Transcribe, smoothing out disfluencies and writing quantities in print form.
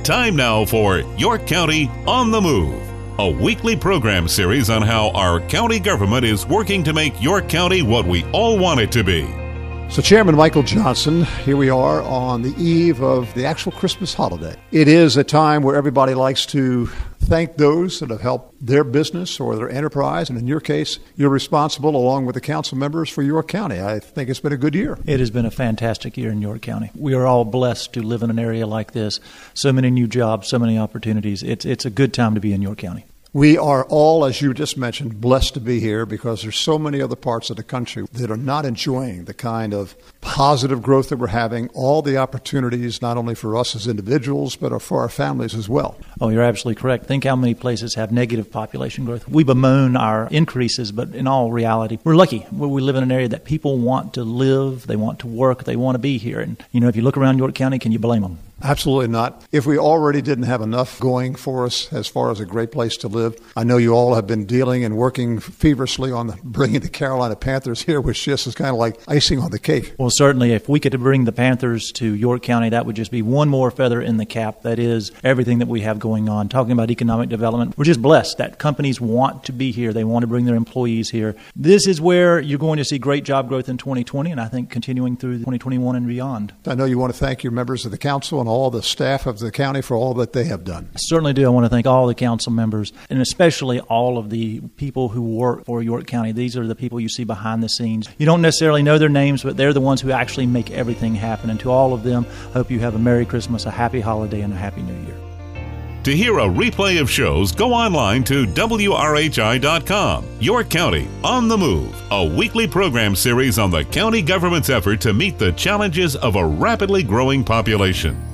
Time now for York County on the Move, a weekly program series on how our county government is working to make York County what we all want it to be. So Chairman Michael Johnson, here we are on the eve of the actual Christmas holiday. It is a time where everybody likes to thank those that have helped their business or their enterprise. And in your case, you're responsible, along with the council members, for York County. I think it's been a good year. It has been a fantastic year in York County. We are all blessed to live in an area like this. So many new jobs, so many opportunities. It's a good time to be in York County. We are all, as you just mentioned, blessed to be here because there's so many other parts of the country that are not enjoying the kind of positive growth that we're having, all the opportunities, not only for us as individuals, but for our families as well. Oh, you're absolutely correct. Think how many places have negative population growth. We bemoan our increases, but in all reality, we're lucky. We live in an area that people want to live, they want to work, they want to be here. And, if you look around York County, can you blame them? Absolutely not. If we already didn't have enough going for us as far as a great place to live, I know you all have been dealing and working feverishly on bringing the Carolina Panthers here, which just is kind of like icing on the cake. Well, certainly, if we could bring the Panthers to York County, that would just be one more feather in the cap. That is everything that we have going on. Talking about economic development, we're just blessed that companies want to be here. They want to bring their employees here. This is where you're going to see great job growth in 2020, and I think continuing through 2021 and beyond. I know you want to thank your members of the council and all the staff of the county for all that they have done. I certainly do. I want to thank all the council members and especially all of the people who work for York County. These are the people you see behind the scenes. You don't necessarily know their names, but they're the ones who actually make everything happen. And to all of them, I hope you have a Merry Christmas, a Happy Holiday, and a Happy New Year. To hear a replay of shows, go online to WRHI.com. York County on the Move, a weekly program series on the county government's effort to meet the challenges of a rapidly growing population.